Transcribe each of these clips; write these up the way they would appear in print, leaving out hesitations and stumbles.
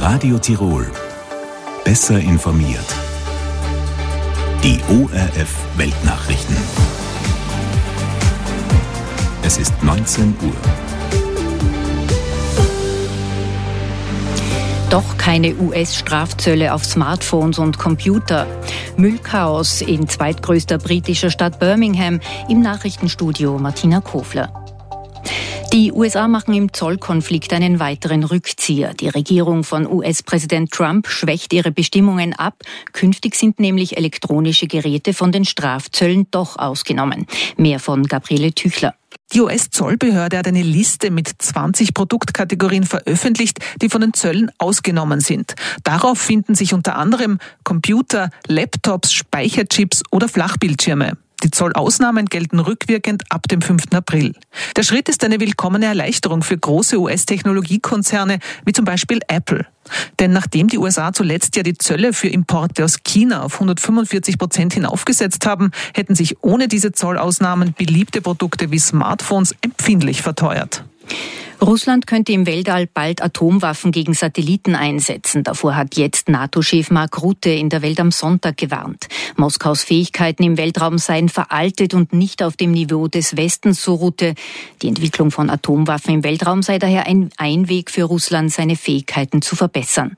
Radio Tirol. Besser informiert. Die ORF Weltnachrichten. Es ist 19 Uhr. Doch keine US-Strafzölle auf Smartphones und Computer. Müllchaos in zweitgrößter britischer Stadt Birmingham. Im Nachrichtenstudio Martina Kofler. Die USA machen im Zollkonflikt einen weiteren Rückzieher. Die Regierung von US-Präsident Trump schwächt ihre Bestimmungen ab. Künftig sind nämlich elektronische Geräte von den Strafzöllen doch ausgenommen. Mehr von Gabriele Tüchler. Die US-Zollbehörde hat eine Liste mit 20 Produktkategorien veröffentlicht, die von den Zöllen ausgenommen sind. Darauf finden sich unter anderem Computer, Laptops, Speicherchips oder Flachbildschirme. Die Zollausnahmen gelten rückwirkend ab dem 5. April. Der Schritt ist eine willkommene Erleichterung für große US-Technologiekonzerne wie zum Beispiel Apple. Denn nachdem die USA zuletzt ja die Zölle für Importe aus China auf 145% hinaufgesetzt haben, hätten sich ohne diese Zollausnahmen beliebte Produkte wie Smartphones empfindlich verteuert. Russland könnte im Weltall bald Atomwaffen gegen Satelliten einsetzen. Davor hat jetzt NATO-Chef Mark Rutte in der Welt am Sonntag gewarnt. Moskaus Fähigkeiten im Weltraum seien veraltet und nicht auf dem Niveau des Westens, so Rutte. Die Entwicklung von Atomwaffen im Weltraum sei daher ein Weg für Russland, seine Fähigkeiten zu verbessern.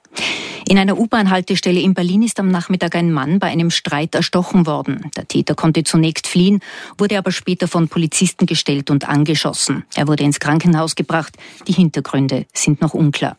In einer U-Bahn-Haltestelle in Berlin ist am Nachmittag ein Mann bei einem Streit erstochen worden. Der Täter konnte zunächst fliehen, wurde aber später von Polizisten gestellt und angeschossen. Er wurde ins Krankenhaus gebracht. Die Hintergründe sind noch unklar.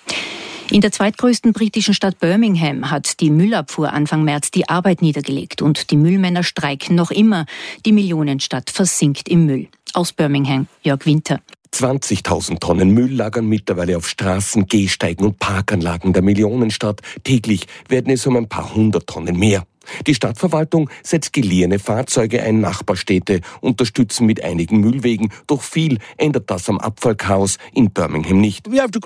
In der zweitgrößten britischen Stadt Birmingham hat die Müllabfuhr Anfang März die Arbeit niedergelegt und die Müllmänner streiken noch immer. Die Millionenstadt versinkt im Müll. Aus Birmingham, Jörg Winter. 20.000 Tonnen Müll lagern mittlerweile auf Straßen, Gehsteigen und Parkanlagen der Millionenstadt. Täglich werden es um ein paar hundert Tonnen mehr. Die Stadtverwaltung setzt geliehene Fahrzeuge ein, Nachbarstädte unterstützen mit einigen Müllwegen. Doch viel ändert das am Abfallchaos in Birmingham nicht.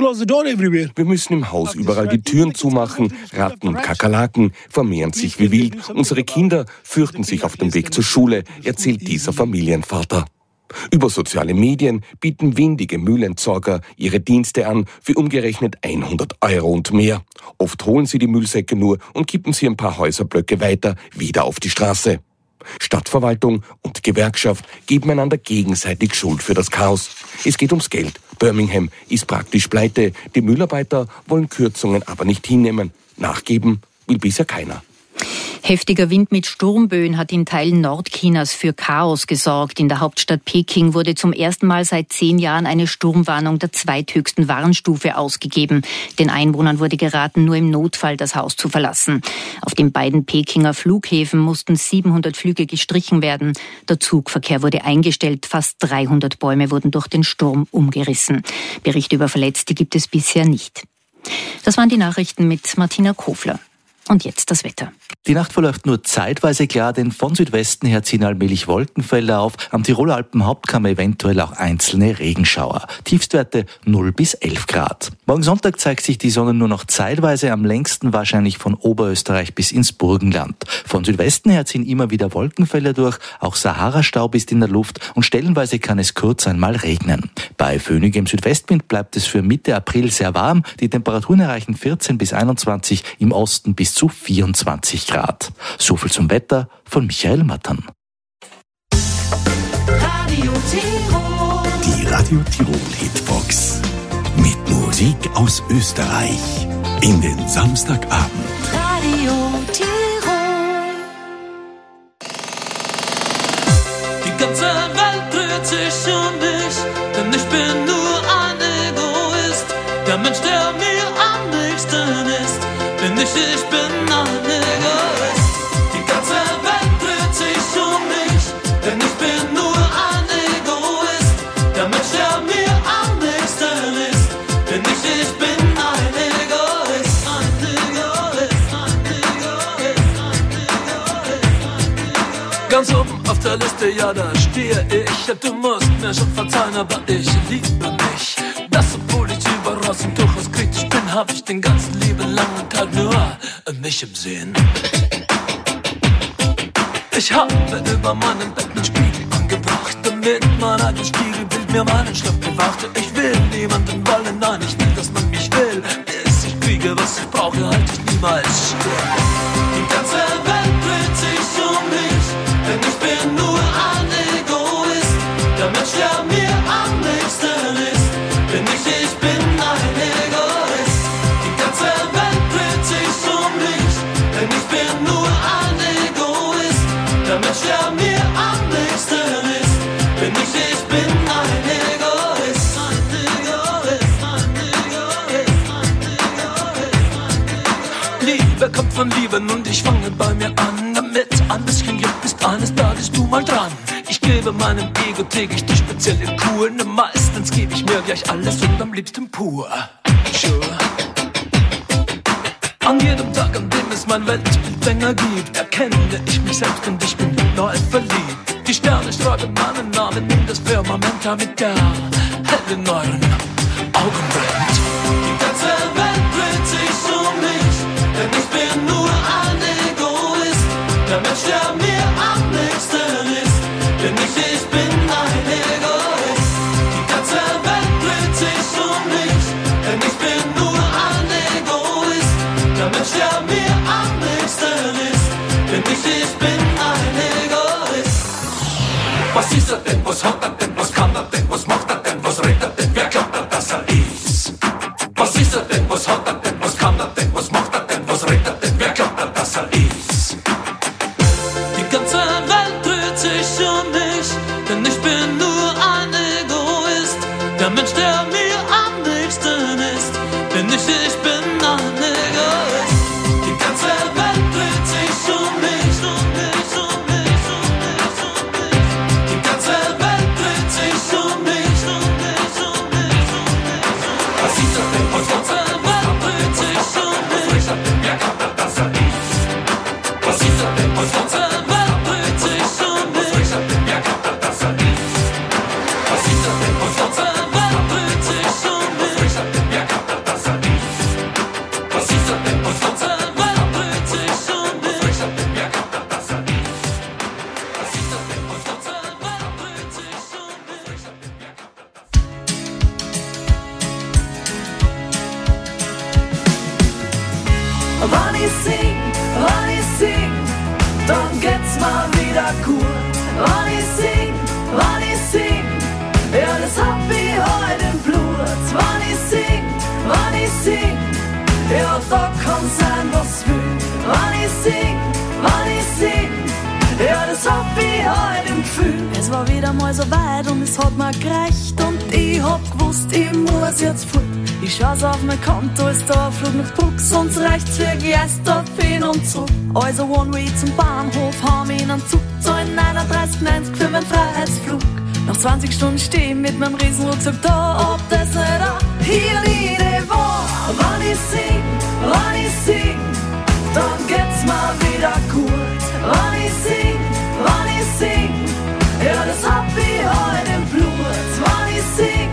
Wir müssen im Haus überall die Türen zumachen. Ratten und Kakerlaken vermehren sich wie wild. Unsere Kinder fürchten sich auf dem Weg zur Schule, erzählt dieser Familienvater. Über soziale Medien bieten windige Müllentsorger ihre Dienste an für umgerechnet 100 € und mehr. Oft holen sie die Müllsäcke nur und kippen sie ein paar Häuserblöcke weiter wieder auf die Straße. Stadtverwaltung und Gewerkschaft geben einander gegenseitig Schuld für das Chaos. Es geht ums Geld. Birmingham ist praktisch pleite. Die Müllarbeiter wollen Kürzungen aber nicht hinnehmen. Nachgeben will bisher keiner. Heftiger Wind mit Sturmböen hat in Teilen Nordchinas für Chaos gesorgt. In der Hauptstadt Peking wurde zum ersten Mal seit 10 Jahren eine Sturmwarnung der zweithöchsten Warnstufe ausgegeben. Den Einwohnern wurde geraten, nur im Notfall das Haus zu verlassen. Auf den beiden Pekinger Flughäfen mussten 700 Flüge gestrichen werden. Der Zugverkehr wurde eingestellt. Fast 300 Bäume wurden durch den Sturm umgerissen. Berichte über Verletzte gibt es bisher nicht. Das waren die Nachrichten mit Martina Kofler. Und jetzt das Wetter. Die Nacht verläuft nur zeitweise klar, denn von Südwesten her ziehen allmählich Wolkenfelder auf. Am Tiroler Alpenhauptkamm eventuell auch einzelne Regenschauer. Tiefstwerte 0 bis 11 Grad. Morgen Sonntag zeigt sich die Sonne nur noch zeitweise, am längsten wahrscheinlich von Oberösterreich bis ins Burgenland. Von Südwesten her ziehen immer wieder Wolkenfelder durch, auch Sahara-Staub ist in der Luft und stellenweise kann es kurz einmal regnen. Bei föhnigem Südwestwind bleibt es für Mitte April sehr warm. Die Temperaturen erreichen 14 bis 21, im Osten bis zu 24 Grad. So viel zum Wetter von Michael Mattern. Die Radio Tirol Hitbox. Mit Musik aus Österreich. In den Samstagabend. Radio Tirol. Die ganze Welt dreht sich um mich, denn ich bin nur ein Egoist. Der Mensch, der mir am nächsten ist, bin ich bin ein Egoist. Die ganze Welt dreht sich um mich, denn ich bin nur ein Egoist. Der Mensch, der mir am nächsten ist, bin ich bin ein Egoist. Ein Egoist, ein Egoist, ein Egoist. Ganz oben auf der Liste, ja, da stehe ich. Du musst mir schon verzeihen, aber ich liebe mich. Das, obwohl ich überaus und durchaus kritisch bin, hab ich den ganzen lieben langen Tag nur mich im Sinn. Ich habe über meinem Bett einen Spiegel angebracht, damit mein eigenes Spiegelbild mir meinen Schlaf bewachte. Ich will niemanden wollen, nein, ich will, dass man mich will, bis ich brauche, halt ich niemals still. Die ganze Welt dreht sich um mich, denn ich bin nur ein Egoist. Der Mensch, der mir am nächsten ist, bin ich bin ein Egoist. Die ganze Welt dreht sich um mich, denn ich bin nur ein Egoist. Der Mensch, der mir am nächsten ist, bin ich bin ein Egoist. Liebe kommt von Lieben und ich fange bei mir an. Damit ein bisschen Glück bist eines Tages du mal dran. Ich gebe meinem Ego täglich die spezielle Kur. Ne, meistens gebe ich mir gleich alles und am liebsten pur. Sure. An jedem Tag, an dem es mein Weltbildfänger gibt, erkenne ich mich selbst und ich bin neu verliebt. Die Sterne schreiben meinen Namen in das Firmament, damit der helle in euren Augen brennt. Die ganze Welt dreht sich um mich, denn ich bin nur ein Egoist. Der Mensch, der mir am nächsten ist, bin ich bin ein Egoist. Die ganze Welt dreht sich um mich, denn ich bin nur ein Egoist. Der Mensch, der mir am nächsten ist, bin ich bin ein Egoist. Was ist er denn, was hat er denn, was kann er denn, was macht er denn, was redet er denn, wer glaubt er, dass er ist? Was ist er denn, was hat er denn, was kann er denn, was macht er denn, was redet er denn, wer glaubt er, dass er ist? Die ganze Welt dreht sich um mich, denn ich bin nur ein Egoist. Der Mensch, der mir am nächsten ist, bin ich bin ein Egoist. Die ganze Welt dreht sich um mich, um mich, um mich, um mich, um mich. Die ganze Welt dreht sich um mich, um mich, um mich, um mich. Was ist er denn, was hat er denn, was dreht sich um mich, was er denn, wer glaubt er, dass er ist? Was ist er denn, was hat er denn, was dreht sich um mich, was er denn, wer glaubt er, dass er ist? Was ist er denn, was hat er denn, was dreht sich um mich, was er denn, wer glaubt er, dass er ist? Was ist er denn, was hat er denn, was dreht sich um mich, was er denn, wer glaubt er, dass er ist? Was ist er denn, was hat er denn, was dreht sich um mich, was er denn, wer glaubt er, dass er ist? Wenn ich sing, dann geht's mal wieder gut. Wenn ich sing, ja, das hab ich heute im Blut. Wenn ich sing, ja, da kann sein, was will. Wenn ich sing, ja, das hab ich heute im Gefühl. Es war wieder mal so weit und es hat mir gereicht und ich hab gewusst, ich muss jetzt fort. Ich schau's auf mein Konto, ist da ein Flug mit Buchs und reicht's für Geister hin und zurück. Also One-Way zum Bahnhof, haben ihn an Zug, zahlen 39,90 für meinen Freiheitsflug. Nach 20 Stunden steh ich mit meinem Riesenrucksack da, ob das nicht auch hier jede Woche. Wenn ich sing, dann geht's mal wieder gut. Wenn ich sing, ja, das hab ich heute im Blut. Wenn ich sing,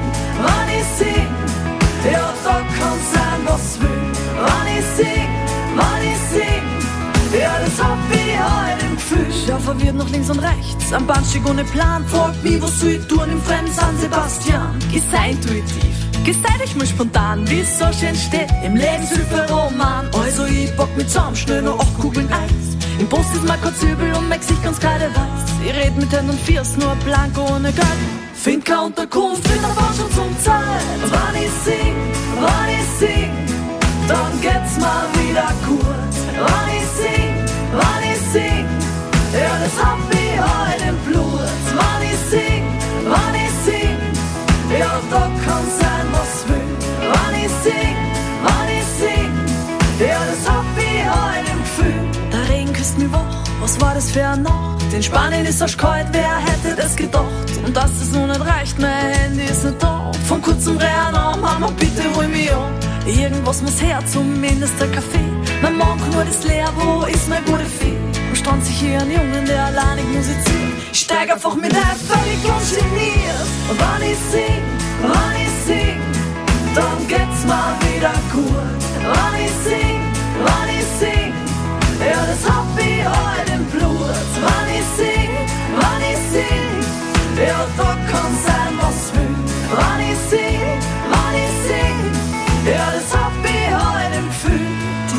ja, da kann sein, was will. Wenn ich sing, ja, das hab ich heute im Gefühl. Schau verwirrt nach links und rechts, am Bahnsteig ohne Plan. Fragt mich, was soll ich tun im fremden San Sebastian? Geh sei intuitiv, geh sei dich mal spontan, wie's so schön steht im Lebenshilfe-Roman. Also ich bock mit zusammen, schnell noch 8 Kugeln Eis. Im Post ist mal kurz übel und mein Gesicht ganz kreideweiß. Ich red mit Händen und Fiers, nur blank ohne Geld. Find keine Unterkunft, bin auf Arsch und zum Zeit. Wenn ich sing, dann geht's mal wieder gut. Wenn ich sing, ja, das hab ich heute im Blut. Wenn ich sing, ja, da kann sein, was will. Wenn ich sing, ja, das hab ich heute im Gefühl. Der Regen küsst mich wach, was war das für eine Nacht? In Spanien ist es kalt, wer hätte das gedacht? Und dass das nun nicht reicht, mein Handy ist nicht da. Von kurzem Rennen, Mama, bitte hol mich an. Irgendwas muss her, zumindest der Kaffee. Mein Magenknurrt ist leer, wo ist mein gute Fee? Am Strand sich hier ein Jungen, der alleinig musiziert. Ich steig einfach mit ein, völlig ungeniert. Und wenn ich sing, dann geht's mal wieder gut. Wenn ich sing, ja, das hab ich heute im Blut. Wenn ich sing, ja, da kann sein, was will. Wenn ich sing, ja, das hab ich heute im Gefühl.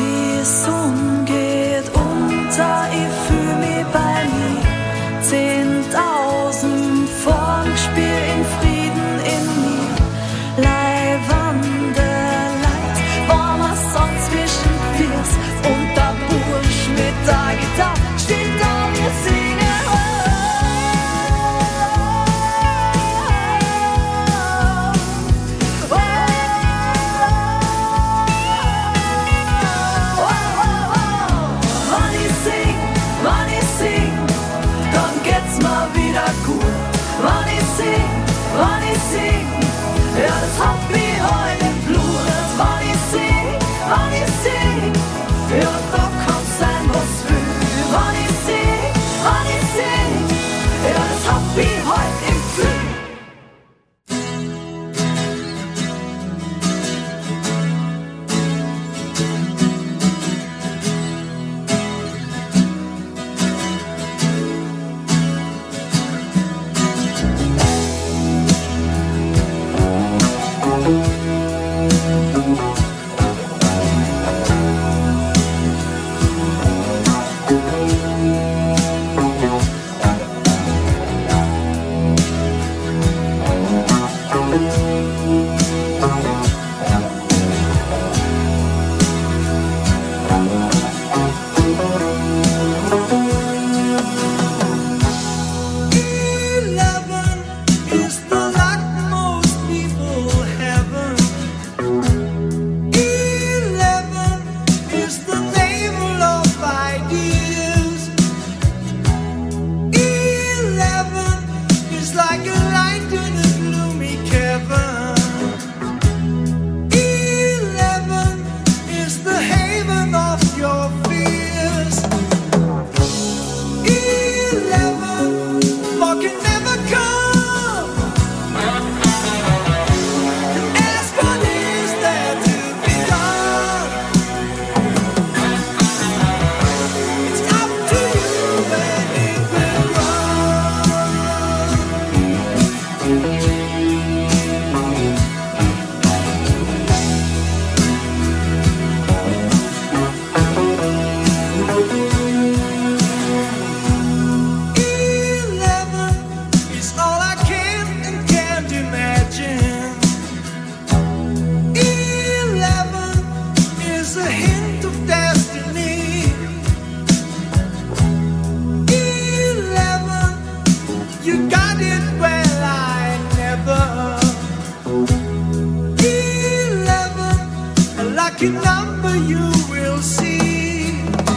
lucky number you will see.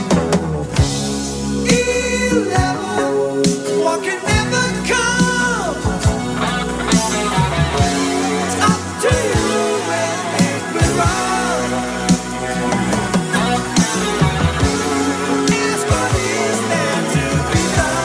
11, what can never come. It's up to you and make me run. Ask what is there to be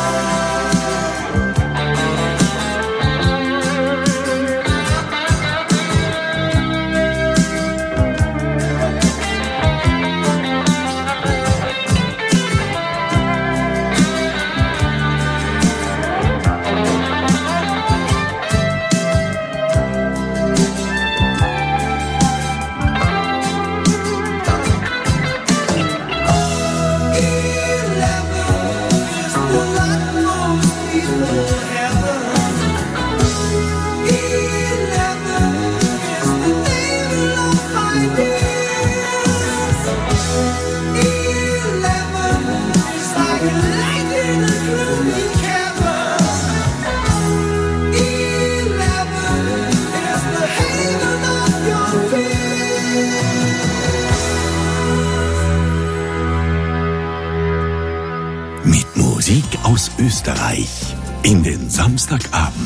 aus Österreich in den Samstagabend.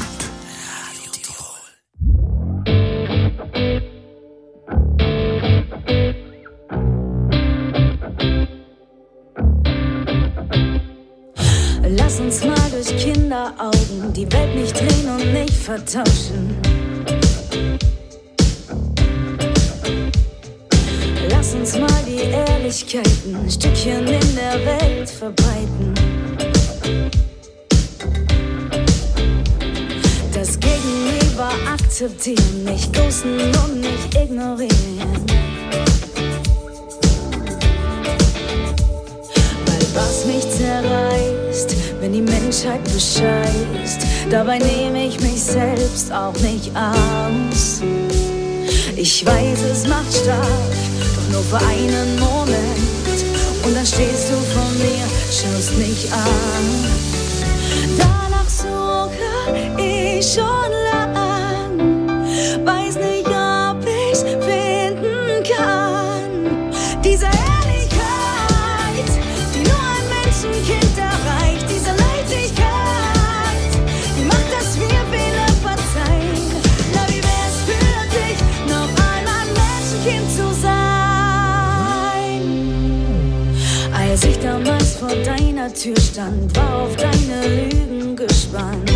Lass uns mal durch Kinderaugen die Welt nicht drehen und nicht vertauschen. Lass uns mal die Ehrlichkeiten ein Stückchen in der Welt verbreiten. Das Gegenüber akzeptieren, nicht ghosten und nicht ignorieren. Weil was mich zerreißt, wenn die Menschheit bescheißt, dabei nehme ich mich selbst auch nicht aus. Ich weiß, es macht stark, doch nur für einen Moment. Und dann stehst du vor mir, schaust mich an. Danach suche ich schon lang, weiß nicht, ob ich's finden kann. Diese Ehrlichkeit, die nur ein Menschenkind erreicht. Diese Leichtigkeit, die macht, dass wir Fehler verzeihen. Na, wie wär's für dich, noch einmal Menschenkind zu sein? Als ich damals vor deiner Tür stand, war auf deine Lügen gespannt.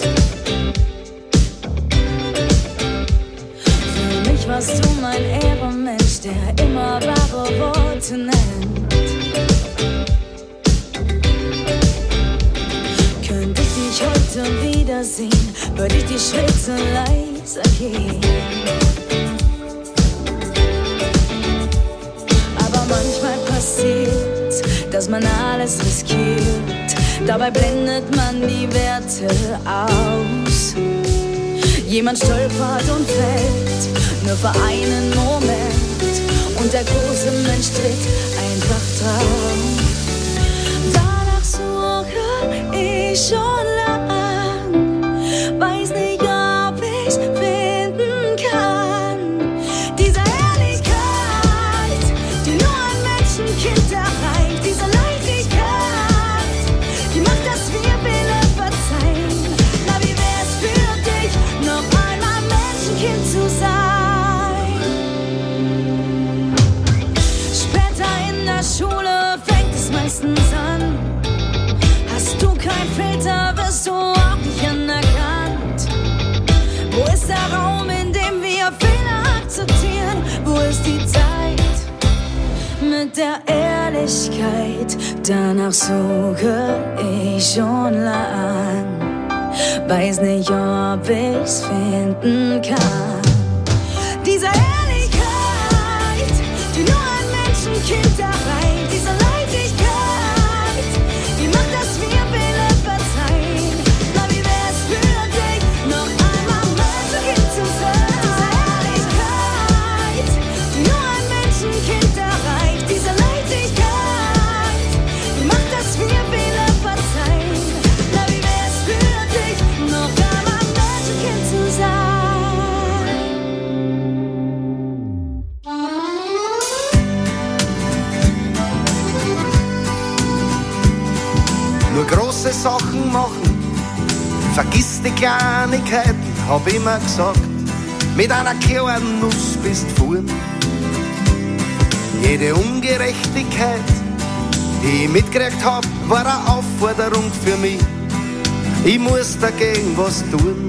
Für mich warst du mein Ehrenmensch, der immer wahre Worte nennt. Könnte ich dich heute wiedersehen, würde ich die Schritte leiser gehen. Aber manchmal passiert's, dass man alles riskiert. Dabei blendet man die Werte aus. Jemand stolpert und fällt, nur für einen Moment. Und der große Mensch tritt einfach drauf. Danach suche ich schon lang, weiß nicht, ob ich's finden kann. Diese Ehrlichkeit, die nur ein Menschenkind erreicht. Diese Leichtigkeit, die macht, dass wir Fehler verzeihen. Na, wie wär's für dich, noch einmal Menschenkind zu sein? Später in der Schule fängt es meistens an. Hast du kein Filter, wirst du auch nicht anerkannt. Wo ist der Raum, in dem wir Fehler akzeptieren? Wo ist die Zeit mit der Ehrlichkeit? Danach suche ich schon lang, weiß nicht, ob ich's finden kann. Diese Ehrlichkeit, die nur ein Menschenkind erreicht. Diese Leichtigkeit, die macht, dass wir Fehler verzeihen. Na, wie wär's für dich, noch einmal Menschenkind zu sein? Diese Ehrlichkeit, die nur ein Menschenkind erreicht. Diese Leichtigkeit, die macht, dass wir Fehler verzeihen. Na, wie wär's für dich, noch einmal Menschenkind zu sein? Sachen machen. Vergiss die Kleinigkeiten, hab immer gesagt. Mit einer kleinen Nuss bist vorn. Jede Ungerechtigkeit, die ich mitgekriegt hab, war eine Aufforderung für mich. Ich muss dagegen was tun.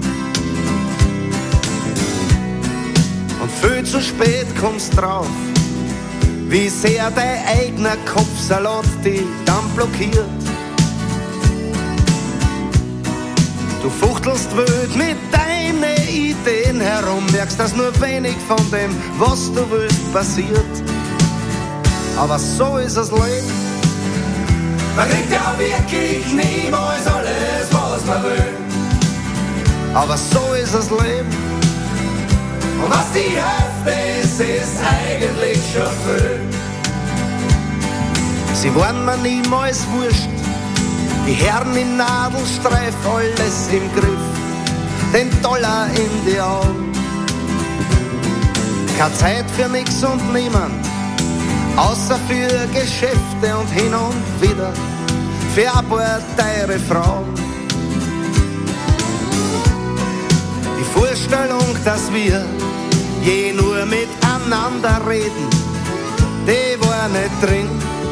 Und viel zu spät kommst drauf, wie sehr dein eigener Kopfsalat dich dann blockiert. Du fuchtelst wild mit deinen Ideen herum, merkst, dass nur wenig von dem, was du willst, passiert. Aber so ist das Leben. Man kriegt ja wirklich niemals alles, was man will. Aber so ist das Leben. Und was die Hälfte ist eigentlich schon viel. Sie waren mir niemals wurscht. Die Herren in Nadelstreif, alles im Griff, den Dollar in die Augen. Keine Zeit für nix und niemand, außer für Geschäfte und hin und wieder für ein paar teure Frauen. Die Vorstellung, dass wir je nur miteinander reden, die war nicht drin.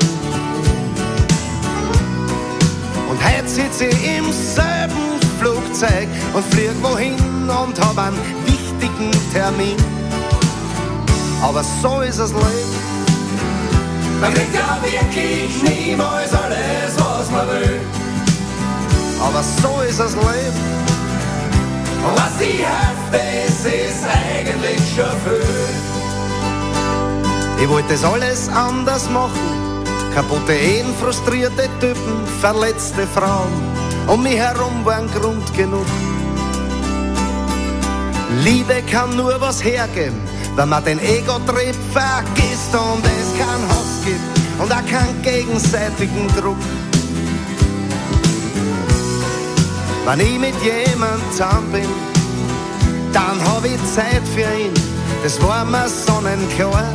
Und heute sitze ich im selben Flugzeug und flieg wohin und hab einen wichtigen Termin. Aber so ist das Leben. Man kriegt ja wirklich niemals alles, was man will. Aber so ist das Leben. Und was die Hälfte ist eigentlich schon viel. Ich wollte das alles anders machen. Kaputte Ehen, frustrierte Typen, verletzte Frauen. Um mich herum waren Grund genug. Liebe kann nur was hergeben, wenn man den Ego-Trip vergisst und es keinen Hass gibt und auch keinen gegenseitigen Druck. Wenn ich mit jemandem zusammen bin, dann hab ich Zeit für ihn, das war mir sonnenklar.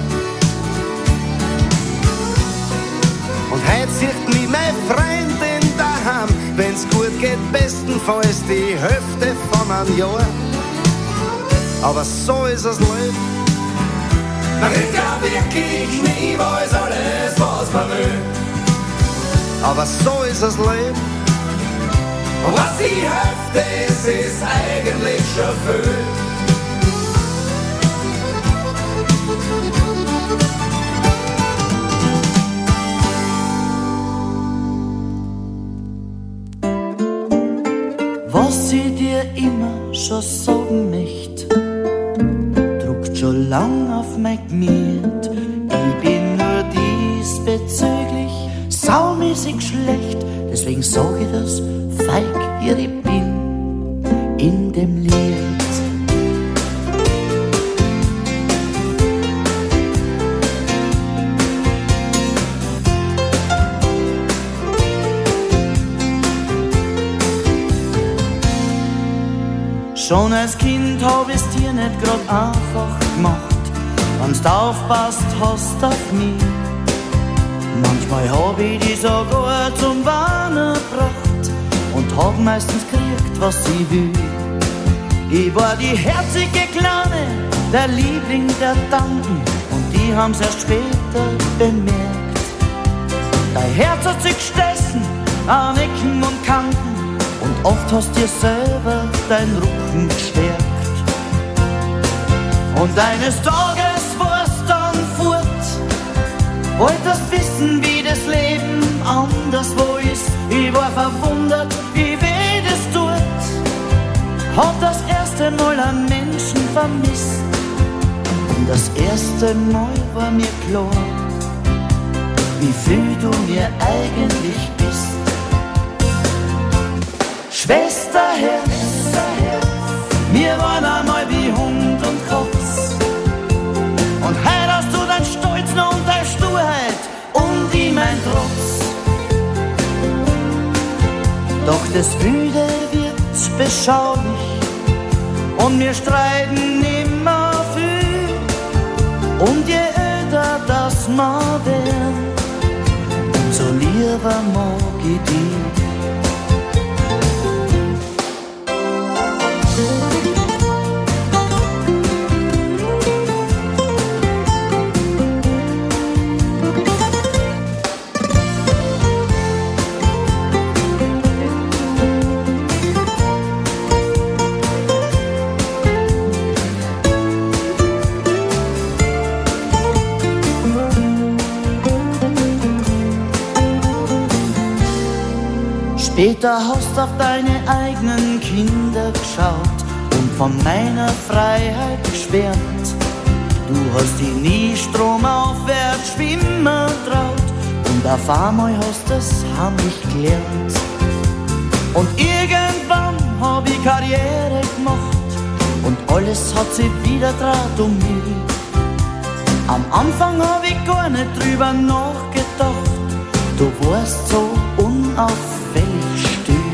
Und heute sieht mich meine Freundin daheim, wenn's gut geht, bestenfalls die Hälfte von einem Jahr. Aber so ist das Leben. Man kriegt ja wirklich niemals alles, was man will. Aber so ist das Leben. Und was die Hälfte ist eigentlich schon viel. Was ich dir immer schon sagen möchte, druckt schon lang auf mein Gemüt. Ich bin nur diesbezüglich saumäßig schlecht, deswegen sag ich das feig, wie ich bin in dem Lied. Schon als Kind hab ich's dir nicht grad einfach gemacht, wenn's du aufpasst hast auf mich. Manchmal hab ich dich sogar zum Warnen gebracht und hab meistens gekriegt, was ich will. Ich war die herzige Kleine, der Liebling der Tanten, und die haben's erst später bemerkt. Dein Herz hat sich gestessen an Ecken und Kanten, und oft hast dir selber dein Rücken gestärkt. Und eines Tages warst dann fort, wolltest wissen, wie das Leben anderswo ist. Ich war verwundert, wie weh das tut. Hab das erste Mal einen Menschen vermisst, und das erste Mal war mir klar, wie viel du mir eigentlich bist. Schwesterherz, wir waren einmal wie Hund und Katz, und heute hast du dein Stolz noch und deine Sturheit und ich mein Trotz. Doch das Wüde wird beschaulich und wir streiten immer viel, und je älter das mal wird, umso lieber mag ich dich. Später hast auf deine eigenen Kinder geschaut und von meiner Freiheit geschwärmt. Du hast dich nie stromaufwärts schwimmen traut und auf einmal hast du's heimlich gelernt. Und irgendwann hab ich Karriere gemacht und alles hat sich wieder dreht um mich. Am Anfang hab ich gar nicht drüber nachgedacht, du warst so unauffällig still.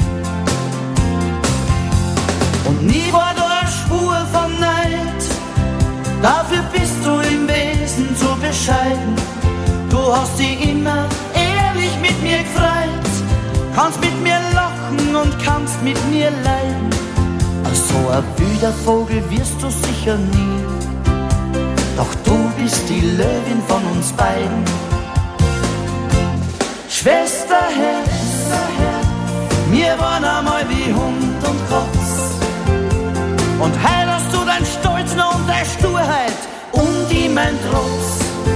Und nie war da eine Spur von Neid, dafür bist du im Wesen so bescheiden. Du hast dich immer ehrlich mit mir gefreut, kannst mit mir lachen und kannst mit mir leiden. Als so ein wilder Vogel wirst du sicher nie, doch du bist die Löwin von uns beiden. Schwesterherz, wir waren einmal wie Hund und Katz. Und heil hast du dein Stolz noch und deine Sturheit und ich mein Trotz.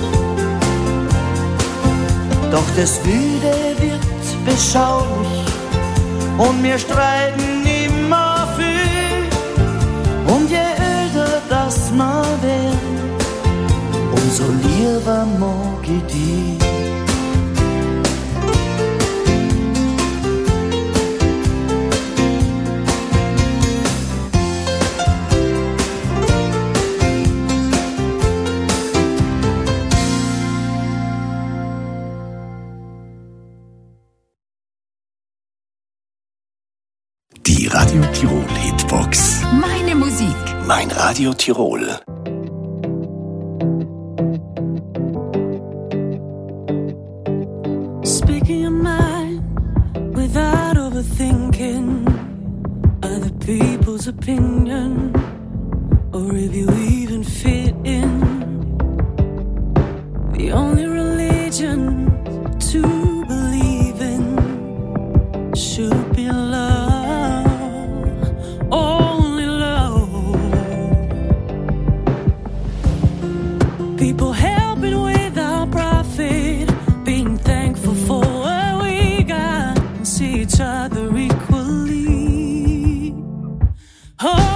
Doch das Wüde wird beschaulich und wir streiten immer viel. Und je öder das mal wär, umso lieber mag ich dich. Die Radio Tirol Hitbox. Meine Musik. Mein Radio Tirol. Speaking your mind without overthinking other people's opinion, or if you even fit in. The only religion to believe in should be love, only love. People helping without profit, being thankful for what we got, and see each other equally. Oh,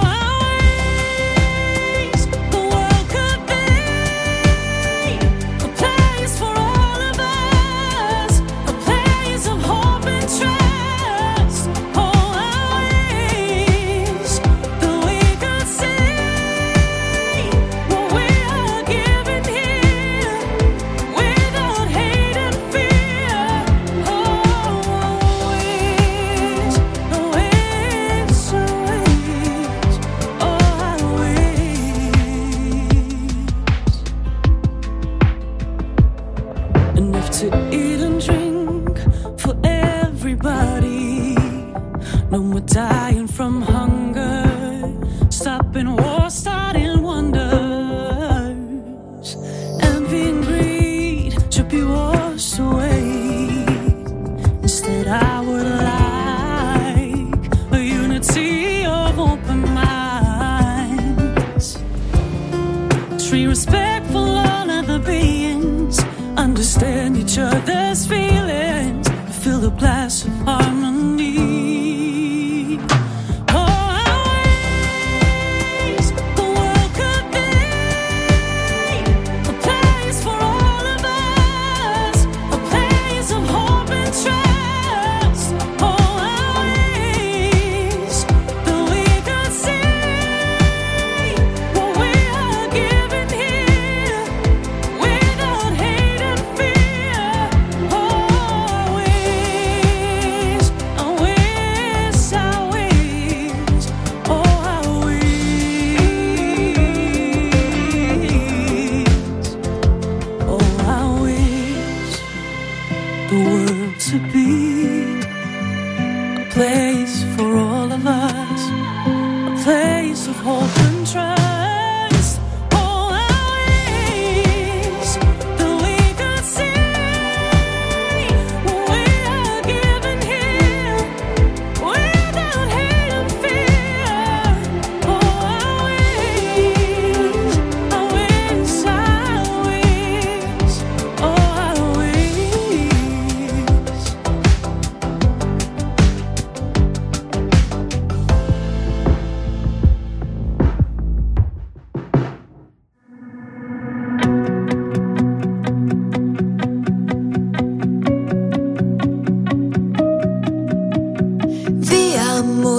dying from hunger, stopping war, starting wonders. Envy and greed should be washed away. Instead I would like a unity of open minds. Treat respectful all other beings, understand each other's feelings, feel the blast of harmony.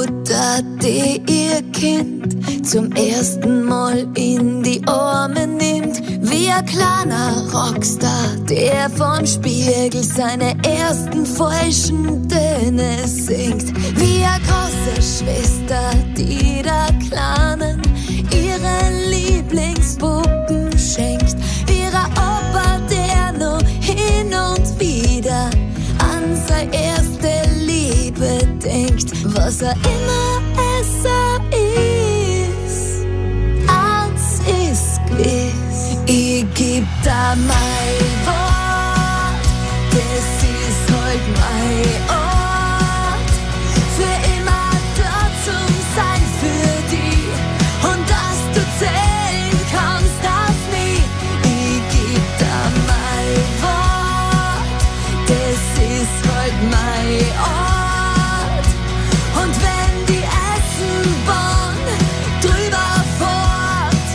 Mutter, die ihr Kind zum ersten Mal in die Arme nimmt. Wie ein kleiner Rockstar, der vom Spiegel seine ersten falschen Töne singt. Wie eine große Schwester, die der Kleinen ihre Lieblingspuppen schenkt. Wie ein Opa, der noch hin und wieder an seine erste Liebe denkt. Was er immer es ist, eins ist gewiss. Ich geb da mein Wort, das ist halt mein Ort. Für immer dort zum Sein für die und dass du zählen kannst auf mich. Ich geb da mein Wort, das ist halt mein Ort. Und wenn die Eisenbahn drüber fährt,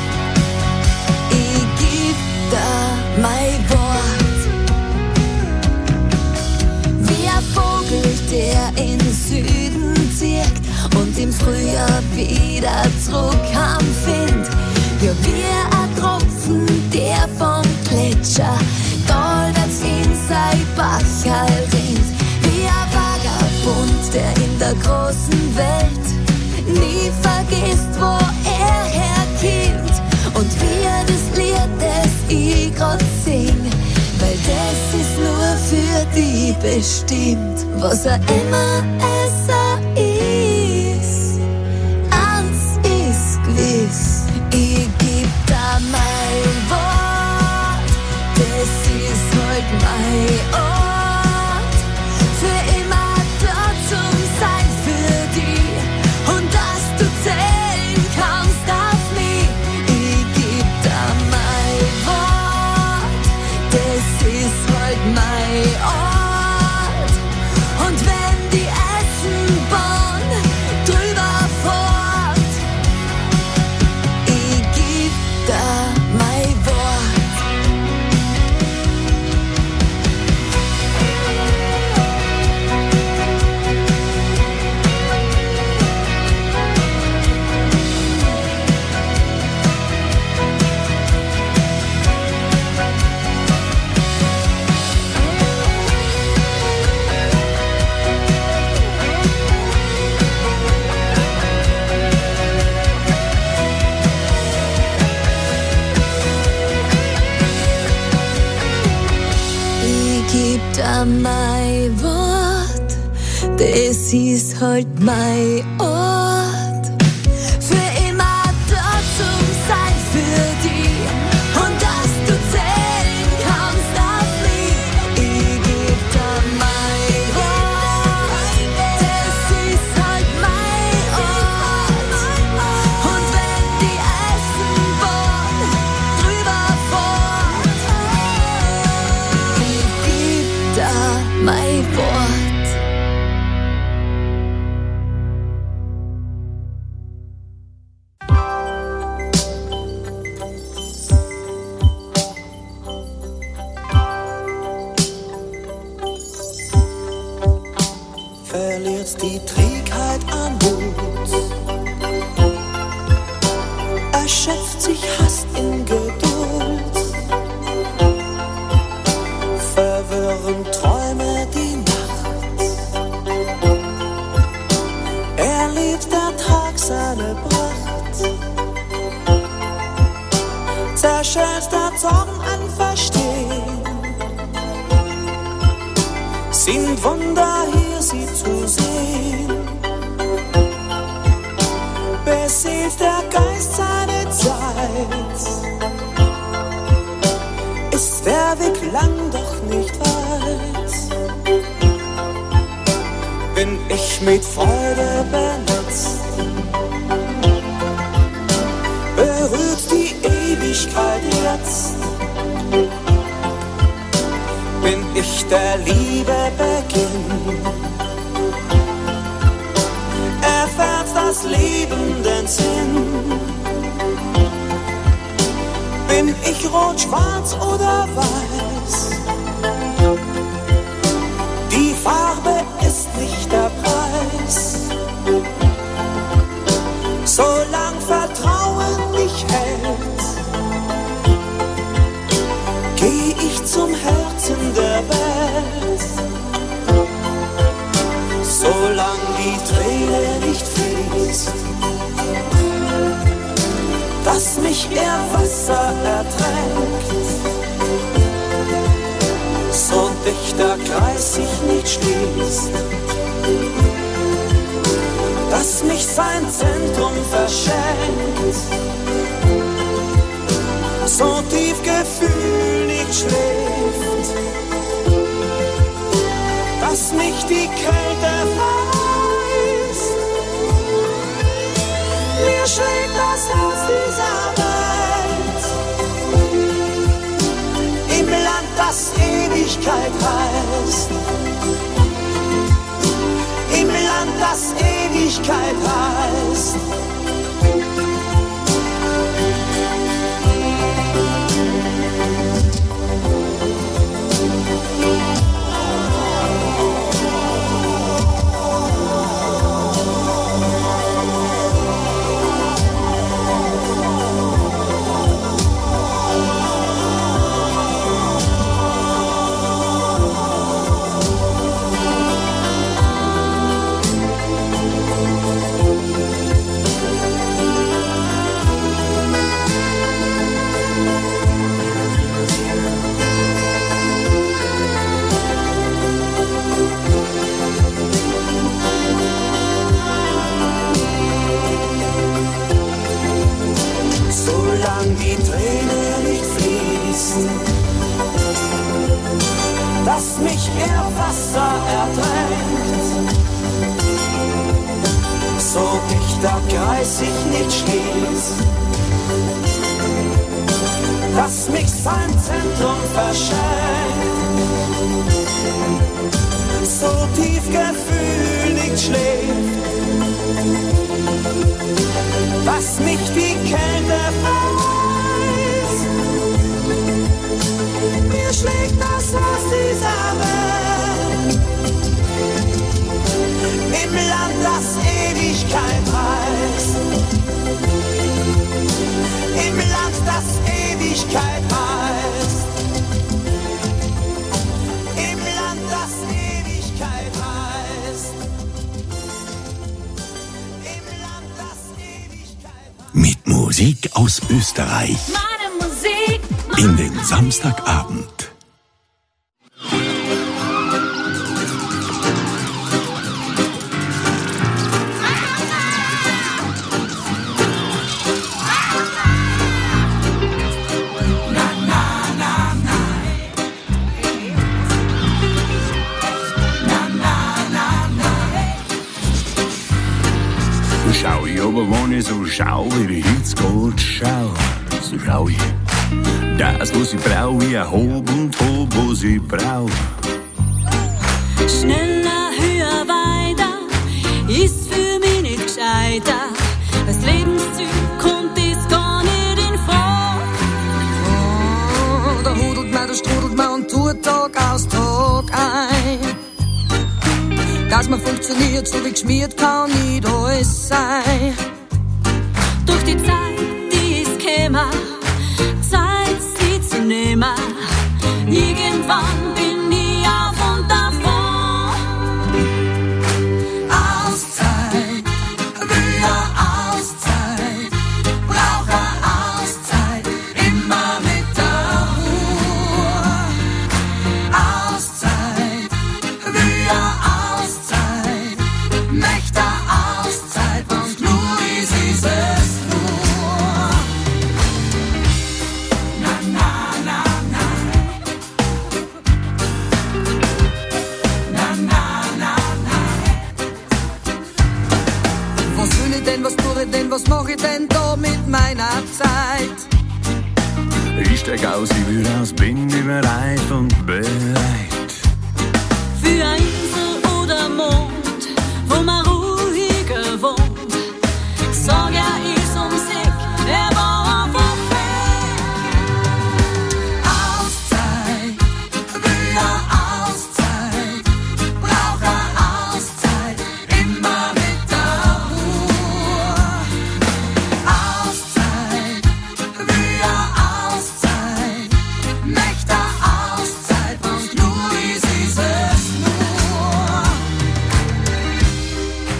ich geb da mein Wort. Wie ein Vogel, der in Süden zieht und im Frühjahr wieder zurück heimfindet. Ja, wie ein Tropfen, der vom Gletscher goldens in sein Bachal rinnt. Wie ein Vagabund, der in der großen Welt nie vergisst, wo er herkommt. Und wie das Lied, das ich grad sing, weil das ist nur für die bestimmt. Was er immer es ist, eins ist gewiss. Ich geb da mein Wort, das ist halt mein Ort. Für immer dort zum Sein für die und dass du zählen kannst auf mich. Ich geb da mein Wort, das ist halt mein Ort. Und wenn die Eisenbahn drüber fährt, ich geb da mein Wort. Ich geb da mein Wort, das ist halt mein Ort. Für immer dort zum Sein für die und dass du zählen kannst auf mich. Ich geb da mein Wort, das ist halt mein Ort. Und wenn die Eisenbahn drüber fährt, ich geb da mein Wort. Verliert die Trägheit an Mut, erschöpft sich Hast in Geduld, verwirren Träume die Nacht, erlebt der Tag seine Pracht, zerschellt der Zorn an Verstehen, sind Wunder hier sie zu sehen, beseelt der Geist seine Zeit, ist der Weg lang doch nicht weit, bin ich mit Freude benutzt, berührt die Ewigkeit jetzt, bin ich der Liebe Beginn, erfährt das Leben den Sinn, bin ich rot, schwarz oder weiß, die Farbe ist nicht der Preis, fließt, dass mich eher Wasser ertränkt, so dicht der Kreis sich nicht schließt, dass mich sein Zentrum verschenkt, so tief Gefühl nicht schläft, dass mich die Kälte reißt. Mir schlägt das Herz dieser Welt, im Land, das Ewigkeit heißt, im Land, das Ewigkeit heißt. Die Tränen nicht fließen, dass mich eher Wasser ertränkt, so dicht der Kreis sich nicht schließt, dass mich sein Zentrum verschenkt, so tief Gefühl nicht schläft, dass mich die Kälte reißt. Mir schlägt das Herz dieser Welt, im Land, das Ewigkeit heißt, im Land, das Ewigkeit heißt, im Land, das Ewigkeit heißt, im Land, das Ewigkeit heißt. Mit Musik aus Österreich. Meine Musik. In den Samstagabend. Schau ich aber, wenn ich so schau, wie die Hitze geht, schau, so schau ich. Das, was ich brauch, ich erhob und hob, was ich brauch. Schneller, höher, weiter ist für mich nicht gescheiter. Das Lebensziel kommt das gar nicht in Frage. Oh, da hudelt man, da strudelt man und tut Tag aus Tag ein. Dass man funktioniert, so wie geschmiert, kann nicht alles sein. Durch die Zeit, die ist gekommen, Zeit, sie zu nehmen. Irgendwann bin ich auf und davon. Auszeit, will ja Auszeit, brauch a Auszeit, immer mit der Ruhe. Auszeit, will ja Auszeit, möchte Auszeit, wenn's nur ist, ist es nur. Na, na, na, na. Na, na, na, na. Was will ich denn, was tue ich denn, was mach ich denn da mit meiner Zeit? Ich steig aus, ich will raus, bin immer reif und bereit. Für eine Insel oder Mond, wo man ruhiger wohnt. Sag ja, ist Sieg, er war einfach weg. Auszeit, will ja Auszeit, brauch a Auszeit, immer mit der Ruhe. Auszeit, will ja Auszeit, möchte Auszeit, wenn's nur ist, ist es nur.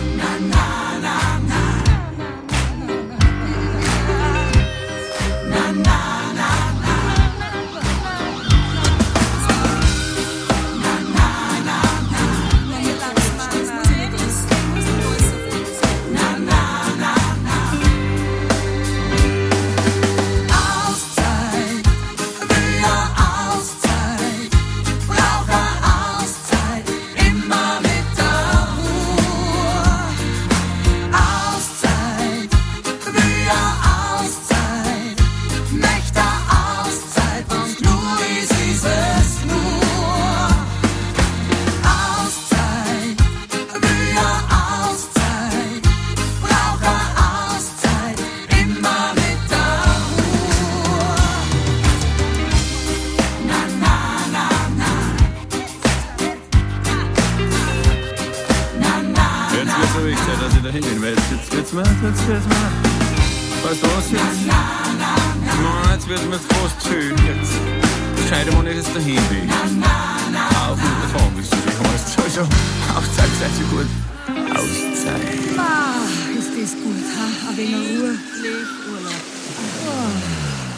schnell, dass ich da hingehen will. Jetzt wird's mir. Weißt du was jetzt? Mann, jetzt wird's mir fast zu viel. Jetzt scheide man nicht, jetzt dahin will. Auf und davon, wie du dich hast. Also, Auszeit, seid so gut. Auszeit. Ist das gut, ha? Ein wenig Ruhe, Urlaub. Oh.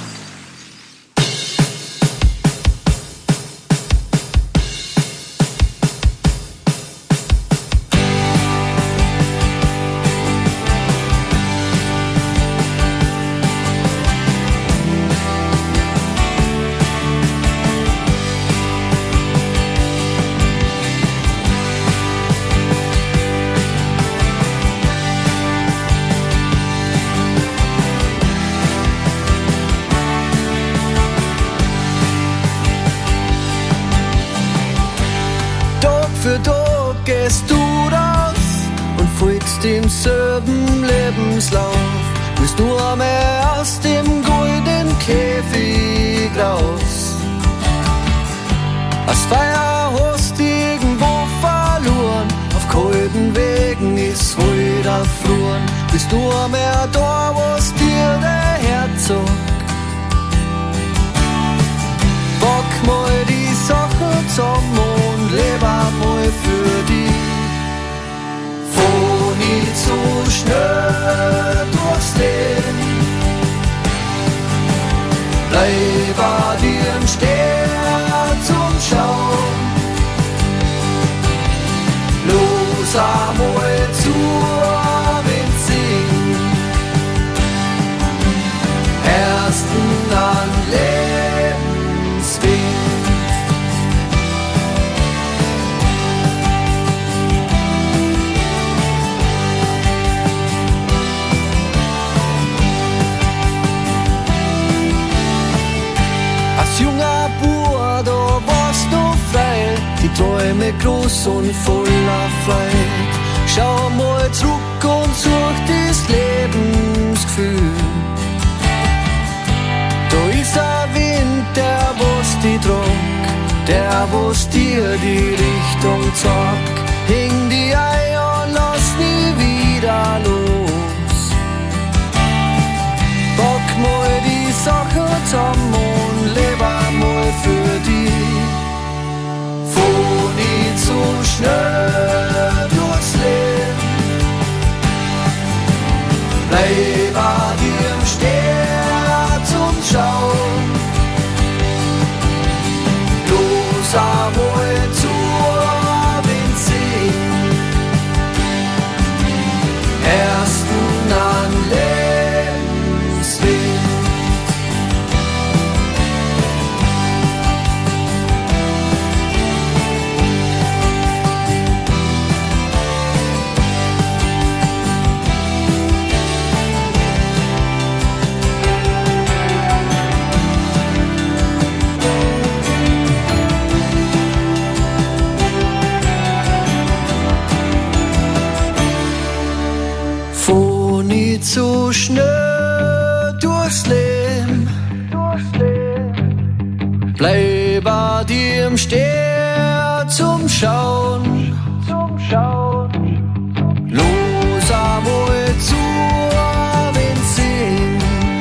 Im selben Lebenslauf bist du einmal aus dem goldenen Käfig raus. Als Feier hast irgendwo verloren, auf kalten Wegen ist heute erfroren. Bist du einmal da, was dir der Herzog? Bock mal die Sache zusammen und leb einmal für dich. Nicht so schnell durchs Leben, bleib bei dir im Stern zum Schauen. Los einmal zur Wind singen, ersten an Lebenswind. Junger Bub, da warst du frei, die Träume groß und voller Freude. Schau mal zurück und such das Lebensgefühl. Da ist ein Wind, der was die trug, der was dir die Richtung zeigt. Häng die Eier und lass nie wieder los. Bock mal die Sache zusammen und leb einmal für dich. Fahr nicht so schnell durchs Leben, bleib bei dir im Stern zum Schauen. Los einmal zur Wind singen, ersten an Lebenswind. So schnell durchs Leben, bleib bei dir im Stern zum Schauen. Los einmal zur Wind singen,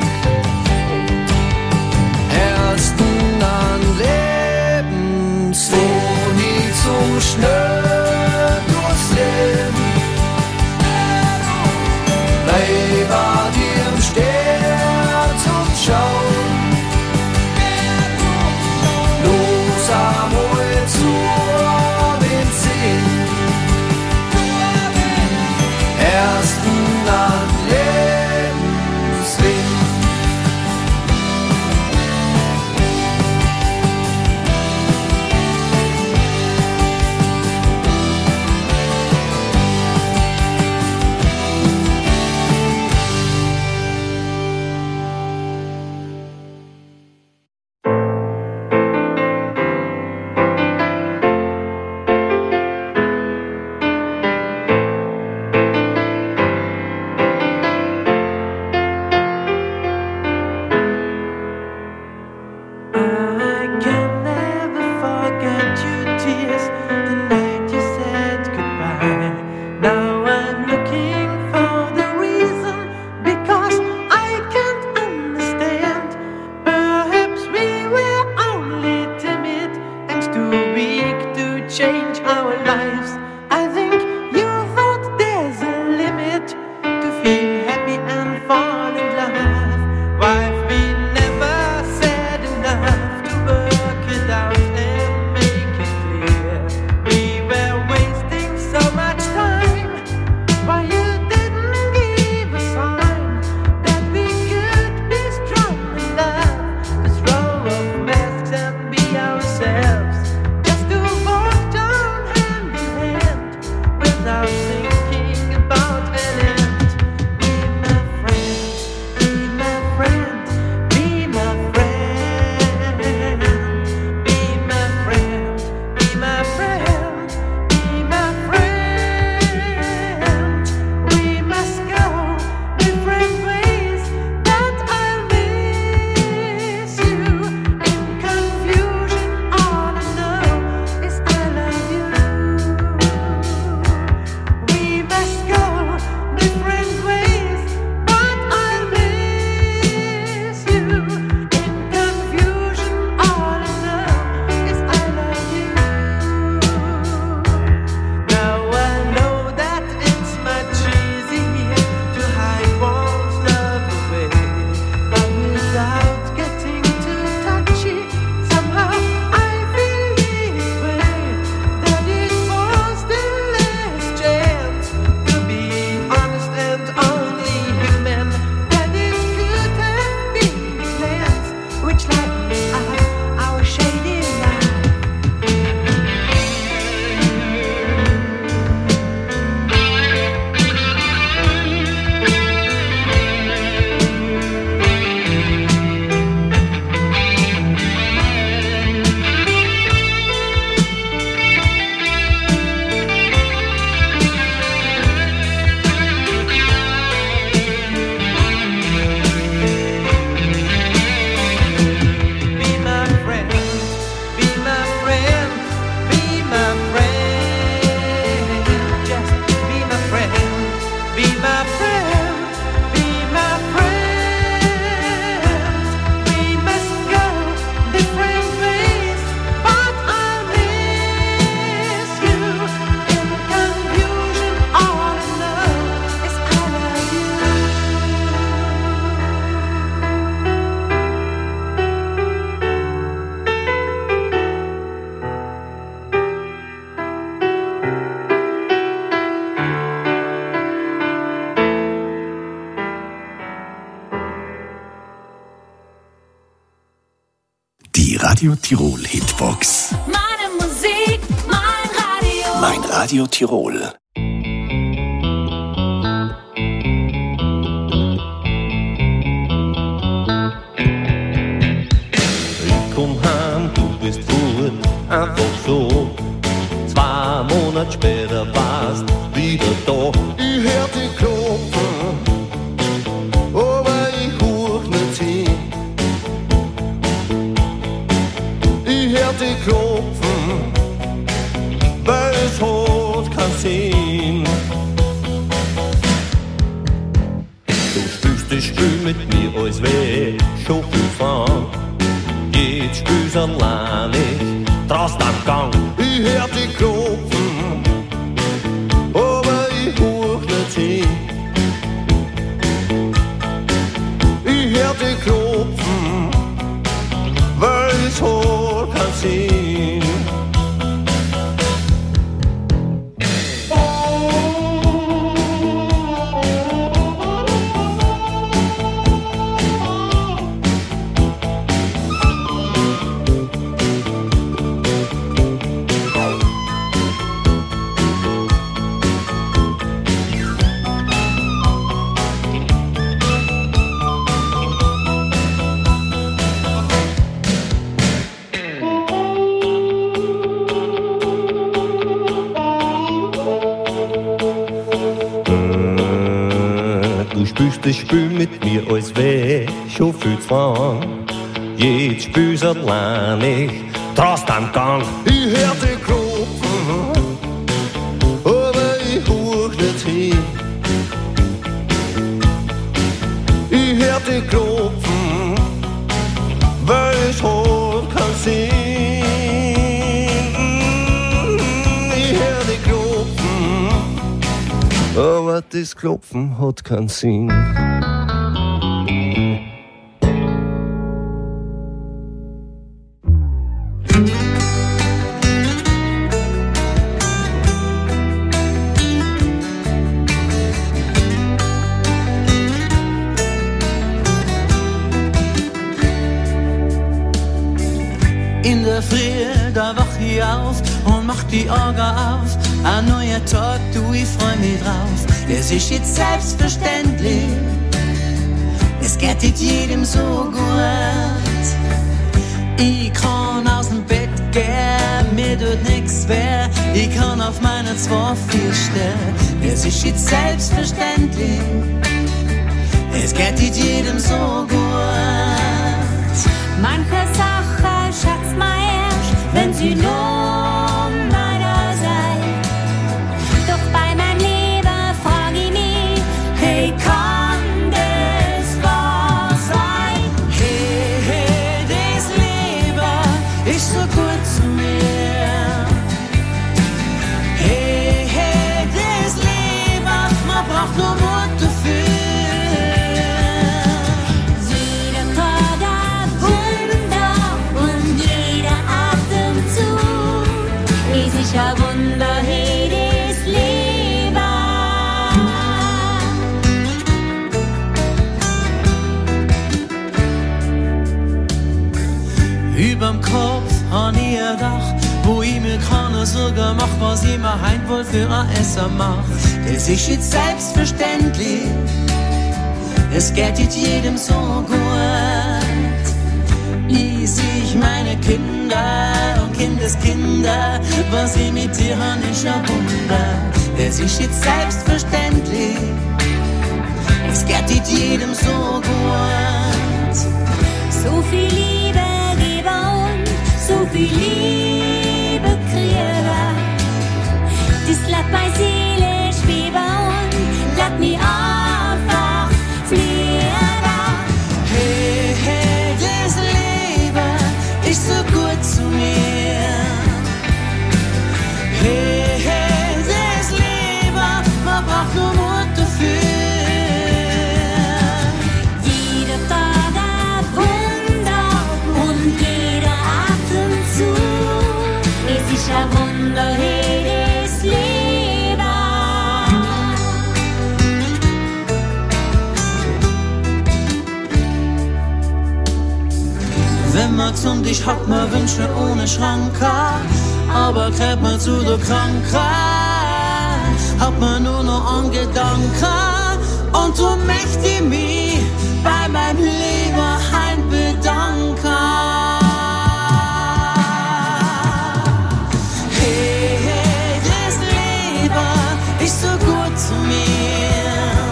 ersten an Lebenswind. Fahr nicht so schnell durchs Leben, bleib bei dir im Stern zum Schauen. Los einmal zur Wind singen, ersten an Lebenswind. Radio Tirol Hitbox. Meine Musik, mein Radio. Mein Radio Tirol. Ich komm heim, du bist gut, einfach so. 2 Monate später warst wieder da. Ich hör dich klopfen, aber ich hoch nicht hin. Ich hör dich klopfen, weil es hat keinen Sinn. Du spielst das Spiel mit mir, als wär schon viel Fun. Jetzt spielst allein nicht, draußen am Gang. Ich hör dich klopfen, aber ich hoch nicht hin. Ich hör dich klopfen, weil es hat keinen Sinn. Das Spiel mit mir, als wär schon viel zu lang. Jetzt spielst allein nicht, draußen am Gang. Ich hör dich klopfen, aber ich hoch nicht hin. Ich hör dich klopfen, weil es hat keinen Sinn. Ich hör dich klopfen, aber das Klopfen hat keinen Sinn. In der Früh, da wach ich auf und mach die Augen auf. Ein neuer Tag, du, ich freu mich drauf. Es ist jetzt selbstverständlich, es geht nicht jedem so gut. Ich kann aus dem Bett gehen, mir tut nix weh. Ich kann auf meine 2 Füße stehen. Es ist jetzt selbstverständlich, es geht nicht jedem so gut. Manche Sache schätzt man erst, wenn sie nur meiner sei. Doch bei meinem Leben frag ich mich, hey, kann das wahr sein? Hey, hey, das Leben ist so gut zu mir. Hey, hey, das Leben, man braucht nur Mut dafür. Jeder Tag ein Wunder und jeder Atemzug ist ein Wunder, hey, das Leben. Überm Kopf han ich ein Dach, wo ich mir keine Sorgen mach, was ich mir heim wohl für ein Essen mach. Es ist jetzt selbstverständlich, es geht jetzt jedem so gut. Ich sehe meine Kinder und Kindeskinder, was ich mit dir han, ist ein Wunder. Es ist jetzt selbstverständlich, es geht jetzt jedem so gut. So viel Liebe geben und so viel Liebe kriegen. Das lässt meine Seele schweben und lässt mich einfach fliegen. Hey, hey, das Leben ist so gut zu mir. Hey, hey, das Leben, man braucht nur Mut dafür. Max und ich hab mir Wünsche ohne Schranke, aber gräb mir zu der Kranke, hab mir nur noch einen Gedanken und du möchtest ich mich bei meinem Leben heim bedanken. Hey, hey, das Leben ist so gut zu mir.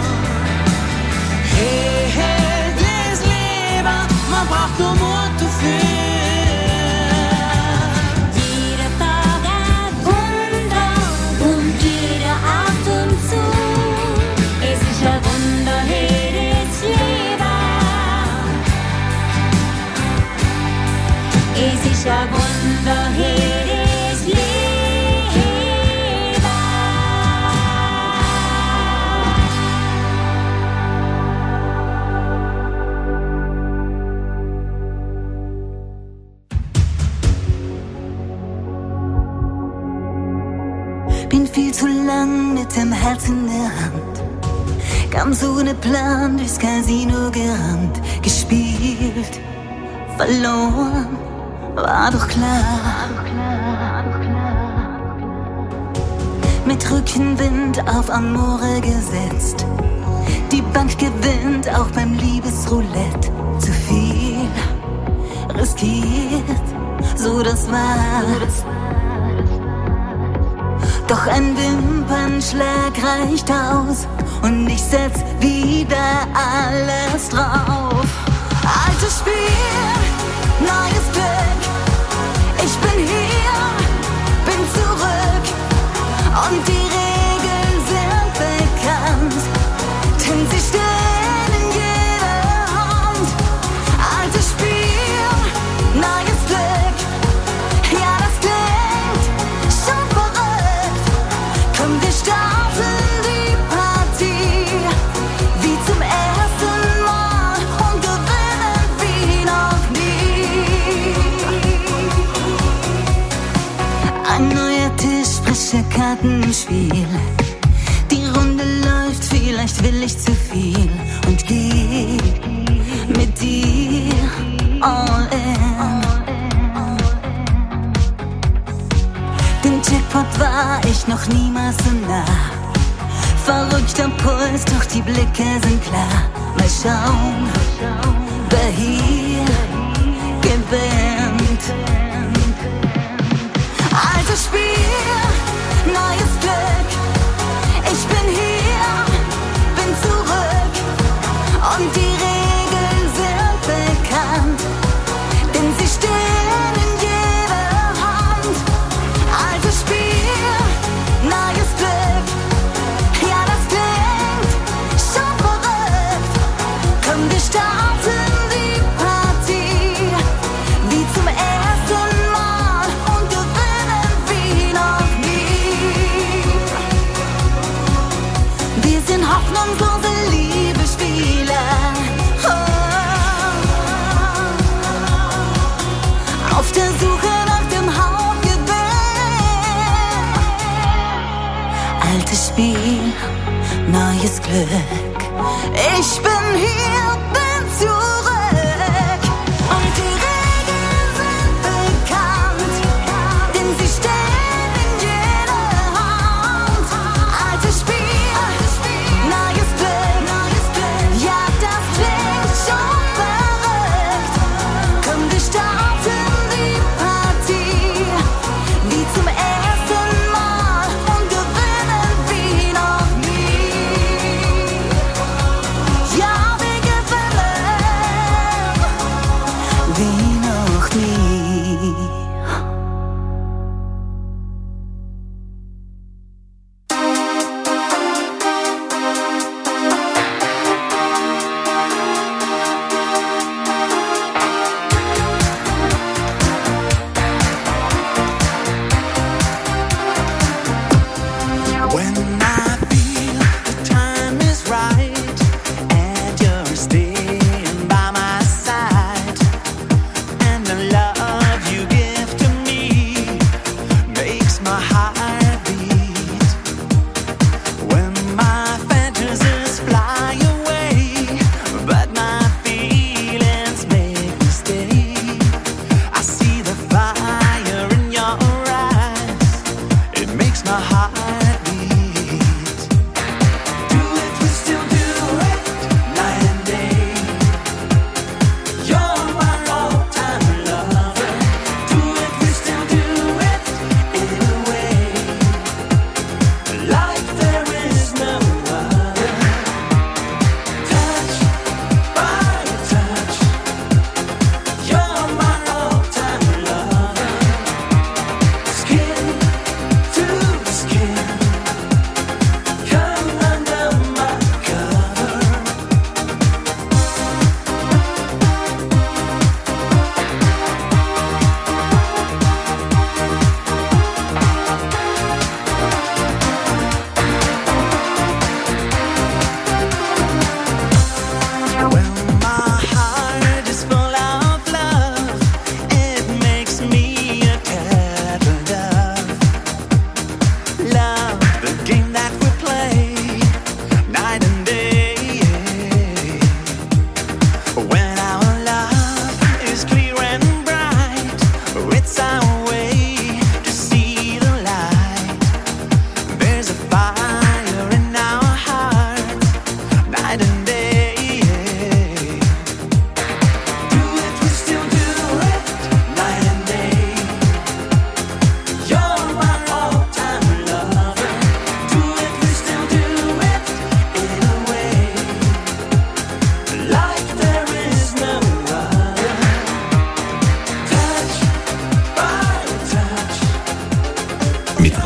Hey, hey, das Leben, man braucht nur Mut dafür. Ja, Wunder, jedes Leben. Bin viel zu lang mit dem Herz in der Hand, ganz ohne Plan durchs Casino gerannt, gespielt, verloren. War doch klar. Mit Rückenwind auf Amore gesetzt. Die Bank gewinnt auch beim Liebesroulette. Zu viel riskiert, so das war. Doch ein Wimpernschlag reicht aus und ich setz wieder alles drauf. Altes Spiel, neues Glück. Ich bin hier, bin zurück und die Regeln sind bekannt, denn sie stehen in jeder Hand. Altes Spiel, neues Glück, ja das klingt schon verrückt. Komm, wir starten die Partie wie zum ersten Mal und gewinnen wie noch nie. Ein neuer Tisch, frische Karten im Spiel. Die Runde läuft, vielleicht will ich zu viel und geh mit dir all in. Den Jackpot war ich noch niemals so nah. Verrückter Puls, doch die Blicke sind klar. Mal schauen, wer hier gewinnt. Altes Spiel, neues Glück. Ich bin hier, bin zurück und die Regeln sind bekannt, denn sie stehen in jeder Hand. Altes Spiel, neues Glück, ja das klingt schon verrückt. Komm, wir starten die Partie wie zum ersten Mal und gewinnen wie noch nie. Wir sind hoffnungslose Liebesspieler, auf der Suche nach dem Hauptgewinn. Altes Spiel, neues Glück. Ich bin hier, bin zurück und die Regeln sind bekannt, denn sie stehen in jeder Hand. Altes Spiel, neues Glück, ja das klingt schon verrückt. Komm, wir starten die Partie wie zum ersten Mal und gewinnen wie noch nie. Ja, wir gewinnen.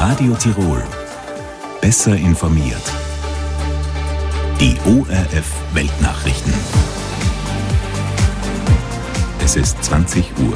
Radio Tirol. Besser informiert. Die ORF Weltnachrichten. Es ist 20 Uhr.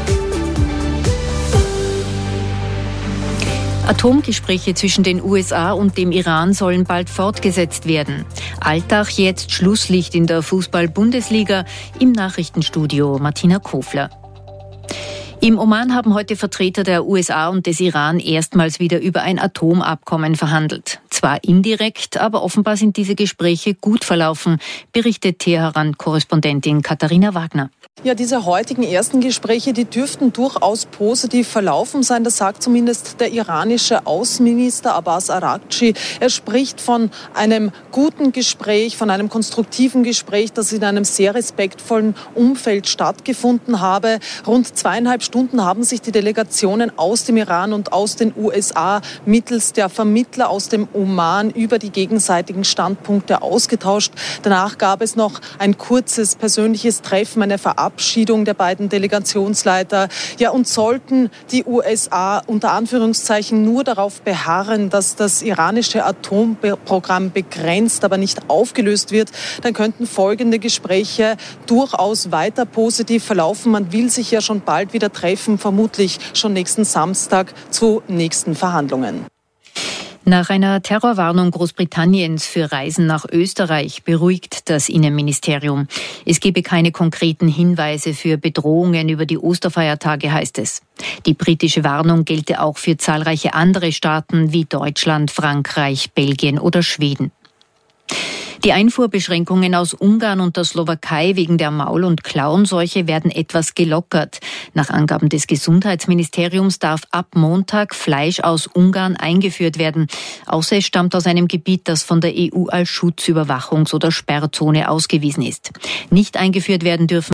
Atomgespräche zwischen den USA und dem Iran sollen bald fortgesetzt werden. Alltag jetzt Schlusslicht in der Fußball-Bundesliga. Im Nachrichtenstudio Martina Kofler. Im Oman haben heute Vertreter der USA und des Iran erstmals wieder über ein Atomabkommen verhandelt. Zwar indirekt, aber offenbar sind diese Gespräche gut verlaufen, berichtet Teheran-Korrespondentin Katharina Wagner. Ja, diese heutigen ersten Gespräche, die dürften durchaus positiv verlaufen sein. Das sagt zumindest der iranische Außenminister Abbas Araghchi. Er spricht von einem guten Gespräch, von einem konstruktiven Gespräch, das in einem sehr respektvollen Umfeld stattgefunden habe. Rund 2,5 Stunden haben sich die Delegationen aus dem Iran und aus den USA mittels der Vermittler aus dem Oman über die gegenseitigen Standpunkte ausgetauscht. Danach gab es noch ein kurzes persönliches Treffen, eine Verabschiedung der beiden Delegationsleiter. Ja, und sollten die USA unter Anführungszeichen nur darauf beharren, dass das iranische Atomprogramm begrenzt, aber nicht aufgelöst wird, dann könnten folgende Gespräche durchaus weiter positiv verlaufen. Man will sich ja schon bald wieder treffen, vermutlich schon nächsten Samstag zu nächsten Verhandlungen. Nach einer Terrorwarnung Großbritanniens für Reisen nach Österreich beruhigt das Innenministerium. Es gebe keine konkreten Hinweise für Bedrohungen über die Osterfeiertage, heißt es. Die britische Warnung gelte auch für zahlreiche andere Staaten wie Deutschland, Frankreich, Belgien oder Schweden. Die Einfuhrbeschränkungen aus Ungarn und der Slowakei wegen der Maul- und Klauenseuche werden etwas gelockert. Nach Angaben des Gesundheitsministeriums darf ab Montag Fleisch aus Ungarn eingeführt werden, außer es stammt aus einem Gebiet, das von der EU als Schutzüberwachungs- oder Sperrzone ausgewiesen ist. Nicht eingeführt werden dürfen